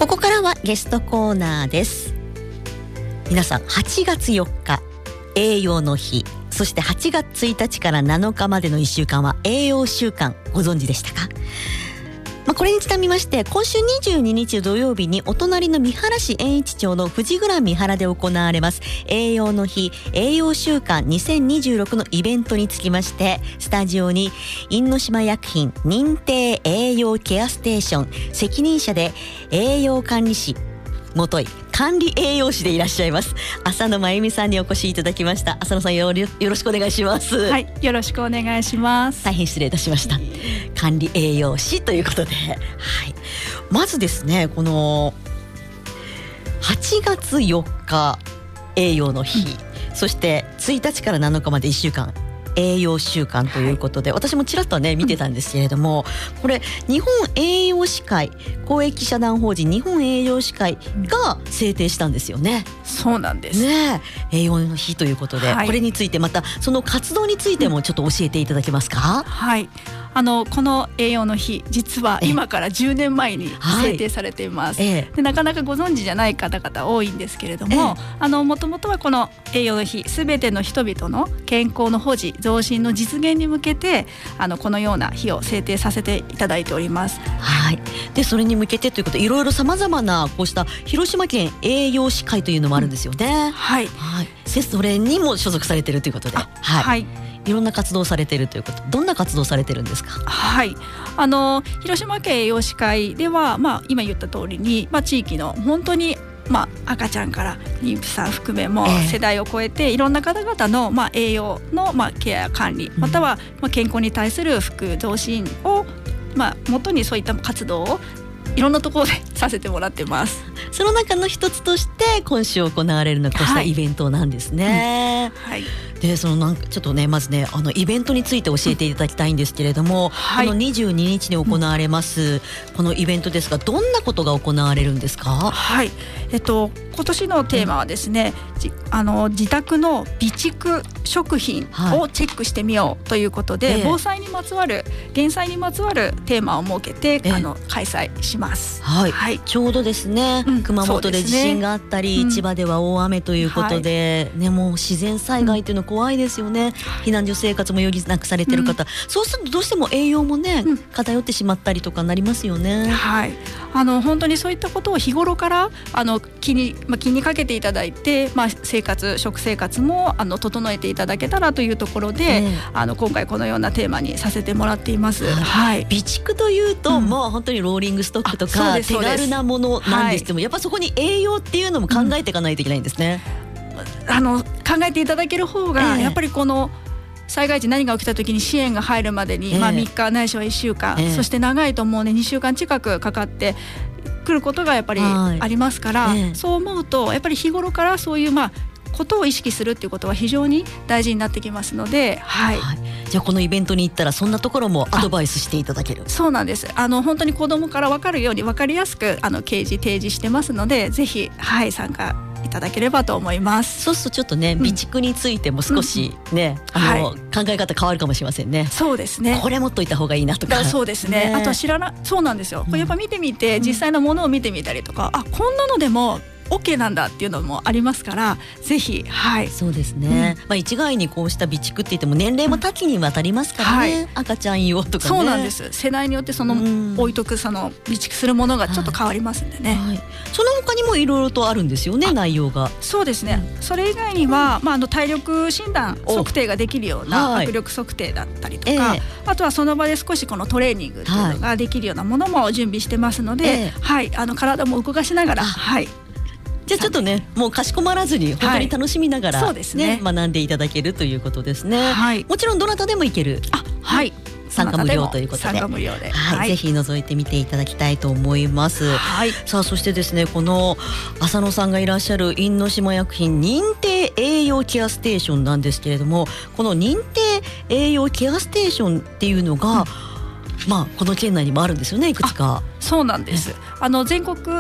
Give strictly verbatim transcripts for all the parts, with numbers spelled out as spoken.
ここからはゲストコーナーです。皆さんはちがつよっか栄養の日、そしてはちがつついたちからなのかまでのいっしゅうかんは栄養週間、ご存知でしたか？まあ、これにちなみまして今週にじゅうににち土曜日にお隣の三原市遠一町の富士グラン三原で行われます栄養の日栄養週間にせんにじゅうろくのイベントにつきまして、スタジオに因島薬品認定栄養ケアステーション責任者で栄養管理士元井管理栄養士でいらっしゃいます浅野真由美さんにお越しいただきました。浅野さん、よろ、よろしくお願いします。 はい、よろしくお願いします。 大変失礼いたしました。管理栄養士ということで、はい、まずですね、このはちがつよっか栄養の日、うん、そしてついたちからなのかまでいっしゅうかん栄養週間ということで、はい、私もちらっとね見てたんですけれども、うん、これ日本栄養士会公益社団法人日本栄養士会が制定したんですよね。 そうなんですね。栄養の日ということで、はい、これについてまたその活動についてもちょっと教えていただけますか？ うん、はい、あのこの栄養の日、実は今からじゅうねんまえに制定されています。はい、でなかなかご存知じゃない方々多いんですけれども、あのもともとはこの栄養の日、すべての人々の健康の保持増進の実現に向けてあのこのような日を制定させていただいております。 はい、でそれに向けてということで、いろいろさまざまなこうした広島県栄養士会というのもあるんですよね。うん、はい、はい、それにも所属されているということで、はい、はい、いろんな活動をされているということ、どんな活動をされてるんですか？ はい、あの広島県栄養士会では、まあ、今言った通りに、まあ、地域の本当にまあ、赤ちゃんから妊婦さん含めも世代を超えていろんな方々のまあ栄養のまあケア管理、またはまあ健康に対する福祉増進をまあ元にそういった活動をいろんなところでさせてもらってます。 その中の一つとして今週行われるのはこうしたイベントなんですね。はい、うん、はい、でそのなんかちょっとねまずねあのイベントについて教えていただきたいんですけれども、はい、このにじゅうににちに行われます、うん、このイベントですが、どんなことが行われるんですか？ はい、えっと今年のテーマはですね、うん、あの自宅の備蓄食品をチェックしてみようということで、はい、防災にまつわる減災にまつわるテーマを設けて、あの開催します。 はい、はい、ちょうどですね、うん、熊本で地震があったり、ね、千葉では大雨ということで、うん、ね、もう自然災害というの怖いですよね。うん、避難所生活も余儀なくされている方、うん、そうするとどうしても栄養もね、うん、偏ってしまったりとかなりますよね。 はい、あの本当にそういったことを日頃からあの気に、まあ、気にかけていただいて、まあ、生活食生活もあの整えていただけたらというところで、うん、あの今回このようなテーマにさせてもらっています。はいはい、 備蓄というと、うん、もう本当にローリングストックとか手軽なものなんですけども、はい、やっぱそこに栄養っていうのも考えていかないといけないんですね。 うん、あの考えていただける方が、えー、やっぱりこの災害時何が起きた時に支援が入るまでに、えーまあ、みっかないしはいっしゅうかん、えー、そして長いともうねにしゅうかん近くかかってくることがやっぱりありますから、えー、そう思うとやっぱり日頃からそういうまあことを意識するっていうことは非常に大事になってきますので、はいはい、 じゃあこのイベントに行ったらそんなところもアドバイスしていただける？ そうなんです。あの本当に子どもから分かるように分かりやすくあの掲示提示してますので、ぜひ、はい、参加いただければと思います。 そうするとちょっとね、備蓄についても少しね、うんうん、あの、はい、考え方変わるかもしれませんね。 そうですね。 これ持っといた方がいいなとか。 そうですね。ね、あとは知らな、そうなんですよ。これやっぱ見てみて、うん、実際のものを見てみたりとか、あ、こんなのでもOK なんだっていうのもありますから、ぜひ、はい、 そうですね、うん、まあ、一概にこうした備蓄って言っても年齢も多岐にわたりますからね、うん、はい、赤ちゃん用とかね。 そうなんです。世代によってその、うん、置いとくその備蓄するものがちょっと変わりますんでね、はいはい、 その他にもいろいろとあるんですよね、内容が。 そうですね、うん、それ以外には、まあ、あの体力診断測定ができるような握力測定だったりとか、はい、あとはその場で少しこのトレーニングっていうのができるようなものも準備してますので、はい、はい、あの体も動かしながら、はい、 じゃあちょっとね、もうかしこまらずに本当に楽しみながら、ね、 はい、そうですね、 学んでいただけるということですね、はい、もちろんどなたでも行ける、 あ、はい、 参加無料ということで、 参加無料で、 はいはい、ぜひ覗いてみていただきたいと思います、はい、さあそしてですね、この浅野さんがいらっしゃる因島薬品認定栄養ケアステーションなんですけれども、この認定栄養ケアステーションっていうのが、うん、まあ、この県内にもあるんですよね、いくつか。 そうなんです。あの全国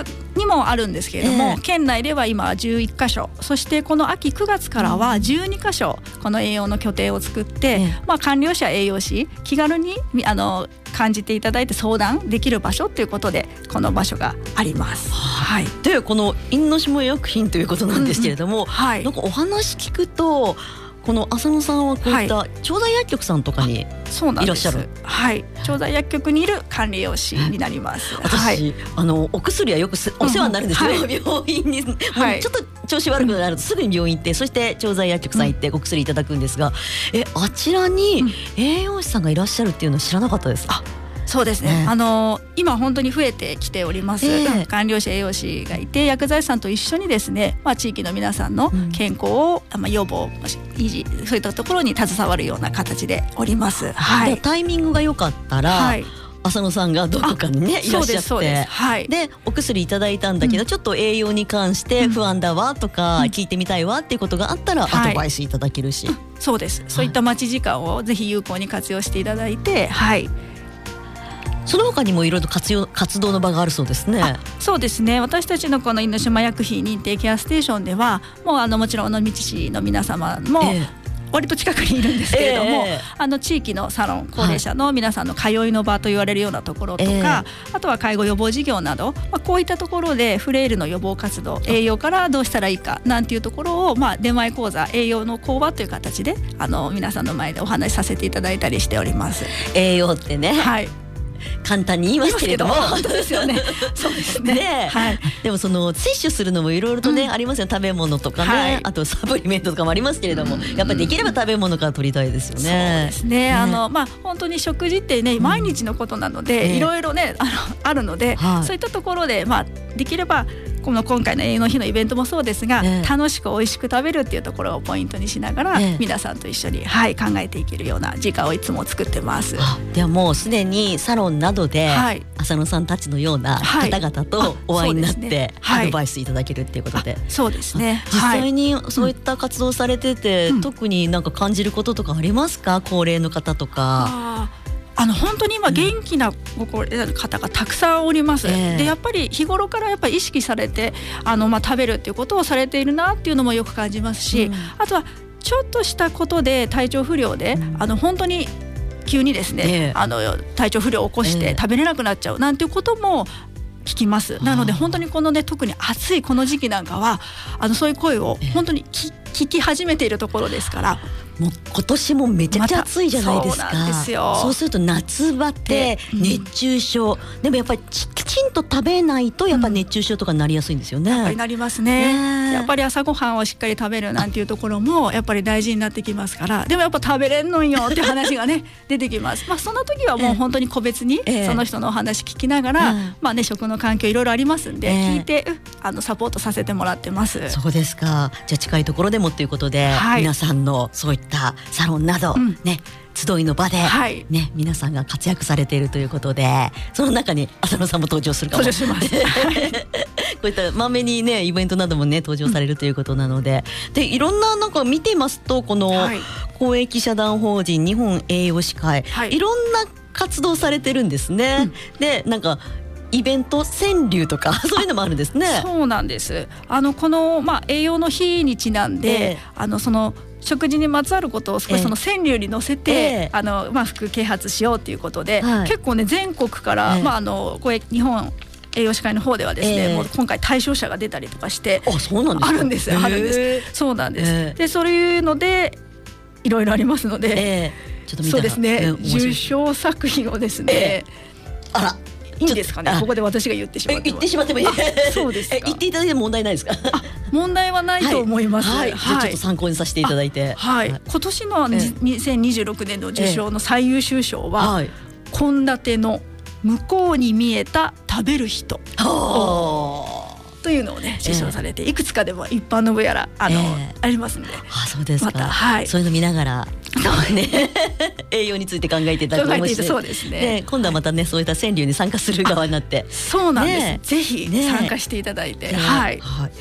にもあるんですけれども、 えー、 県内では今じゅういっかしょ、そしてこの秋くがつからはじゅうにかしょこの栄養の拠点を作って、えーまあ、管理栄養士や栄養士気軽にあの感じていただいて相談できる場所ということでこの場所があります。 はい、でこの因島薬品ということなんですけれども、うんうん、はい、なんかお話聞くとこの浅野さんはこういった調剤薬局さんとかにいらっしゃる。 はい、調剤薬局にいる管理栄養士になります。 私、はい、あのお薬はよくお世話になるんですけど、うん、はい、病院に、はい、ちょっと調子悪くなるとすぐに病院行って、そして調剤薬局さん行ってお薬いただくんですが、うん、えあちらに栄養士さんがいらっしゃるっていうのは知らなかったです。あ、 そうですね、ね、あの今本当に増えてきております、えー、管理栄養士栄養士がいて薬剤師さんと一緒にですね、まあ、地域の皆さんの健康を、うん、まあ、予防維持そういったところに携わるような形でおります。 はい、タイミングが良かったら、はい、浅野さんがどこかにねいらっしゃって、はい、でお薬いただいたんだけど、うん、ちょっと栄養に関して不安だわとか、うん、聞いてみたいわっていうことがあったら、うん、アドバイスいただけるし、 はい、そうです、そういった待ち時間をぜひ有効に活用していただいて、はい、 その他にもいろいろ活用活動の場があるそうですね。 そうですね、私たちのこの因島薬品認定ケアステーションではもうあのもちろん尾道市の皆様も、えー割と近くにいるんですけれども、えー、あの地域のサロン高齢者の皆さんの通いの場と言われるようなところとか、えー、あとは介護予防事業など、まあ、こういったところでフレイルの予防活動、栄養からどうしたらいいかなんていうところを、まあ、出前講座栄養の講話という形であの皆さんの前でお話しさせていただいたりしております。 栄養ってね、はい、簡単に言いますけれども本当ですよね。そうですね。 ね、はい、でもその摂取するのもいろいろとね、うん、ありますよ。食べ物とかね、はい、あとサプリメントとかもありますけれども、うん、やっぱりできれば食べ物から取りたいですよね。 そうですね。ね、あのまあ本当に食事ってね毎日のことなので、うん、いろいろねあのあるので、はい、そういったところでまあできればこの今回の栄養の日のイベントもそうですが、えー、楽しく美味しく食べるっていうところをポイントにしながら、えー、皆さんと一緒に、はい、考えていけるような時間をいつも作ってます。 ではもうすでにサロンなどで、はい、浅野さんたちのような方々とお会いになって、はい、アドバイスいただけるっていうことで、 そうですね。 実際にそういった活動されてて、うん、特になんか感じることとかありますか？高齢の方とか。 ああの本当に今元気なご高齢の方がたくさんおります、えー、でやっぱり日頃からやっぱり意識されてあの、まあ、食べるっていうことをされているなっていうのもよく感じますし、うん、あとはちょっとしたことで体調不良で、うん、あの本当に急にですね、えー、あの体調不良を起こして食べれなくなっちゃうなんていうことも聞きます。なので本当にこのね特に暑いこの時期なんかはあのそういう声を本当に聞、えー、聞き始めているところですから、 もう今年もめちゃくちゃ暑いじゃないですか。 そうなんですよ。 そうすると夏バテ、熱中症、うん、でもやっぱりきちんと食べないとやっぱ熱中症とかになりやすいんですよね。 やっぱりなりますね、ね。やっぱり朝ごはんをしっかり食べるなんていうところもやっぱり大事になってきますから、でもやっぱ食べれんのんよって話がね出てきます。まあその時はもう本当に個別にその人のお話聞きながら、えー、まあね食の環境いろいろありますんで、えー、聞いてあのサポートさせてもらってます。 そうですか。じゃあ近いところでもということで、はい、皆さんのそういったサロンなど、うん、ね集いの場で、はいね、皆さんが活躍されているということで、その中に浅野さんも登場するかも。 登場します。 こういったまめにねイベントなどもね登場されるということなので、うん、でいろんななんか見てますとこの、はい、公益社団法人日本栄養士会、はい、いろんな活動されてるんですね、うん、でなんかイベント川柳とかそういうのもあるんですね。 そうなんです。あのこの、まあ、栄養の日にちなんで、えー、あのその食事にまつわることを少しその川柳に乗せて、えーあのまあ、副啓発しようということで、はい、結構ね全国から、えーまあ、あのこれ日本栄養士会の方ではですね、えー、もう今回対象者が出たりとかしてあそうなんですか。 あるんですよ、あるんです。そうなんです、えー、でそういうのでいろいろありますので、えー、ちょっと見たらそうですね、えー、受賞作品をですね、えー、あらいいんですかね。ここで私が言ってしまっても言ってしまってもいい。そうですか。 言っていただいて問題ないですか。 あ問題はないと思います。 はいはい、じゃあちょっと参考にさせていただいて、 はいはい、今年のにせんにじゅうろくねんの受賞の最優秀賞は献立の向こうに見えた食べる人というのをね受賞されて、いくつかでも一般の部やらあの、えー、ありますので、 あそうですか、 また、はい、 そういうの見ながらそうね栄養について考えていただくかもしれない。 そうですね。 で今度はまたねそういった川柳に参加する側になって、 そうなんです、ね、ぜひ参加していただいて、 ねはい、 はい、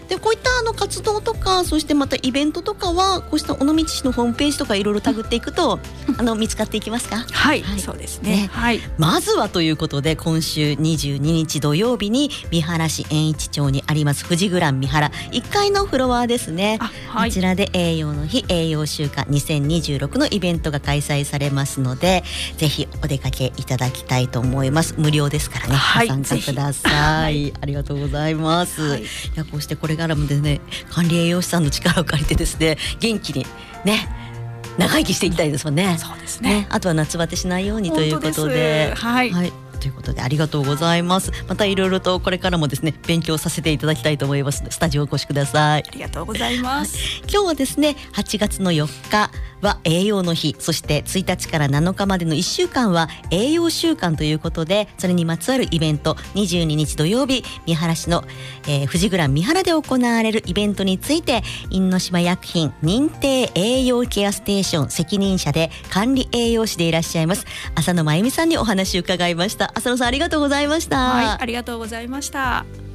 でこういったあの活動とか、そしてまたイベントとかはこうした尾道市のホームページとかいろいろタグっていくと、うん、あの見つかっていきますか？ はい、はい、そうですね、ね、はい、 まずはということで今週にじゅうににち土曜日に三原市円一町にあります富士グラン三原いっかいのフロアですね、はい、こちらで栄養の日栄養週間にせんにじゅうろくのイベントが開催されますので、ぜひお出かけいただきたいと思います。無料ですからね、はい、ご参加ください、はい、ありがとうございます、はい、いやこうしてこれからもですね、管理栄養士さんの力を借りてですね、元気にね長生きしていきたいですもんね。 そうですね。 ね、あとは夏バテしないようにということで、 はい、はい、 ということでありがとうございます。またいろいろとこれからもですね勉強させていただきたいと思いますので、スタジオお越しください。 ありがとうございます、 はい、今日はですねはちがつのよっかは栄養の日、そしてついたちからなのかまでのいっしゅうかんは栄養週間ということで、それにまつわるイベント、にじゅうににち土曜日三原市の、えー、富士グラン三原で行われるイベントについて、因島薬品認定栄養ケアステーション責任者で管理栄養士でいらっしゃいます浅野真由美さんにお話を伺いました。浅野さん、ありがとうございました。 はい、ありがとうございました。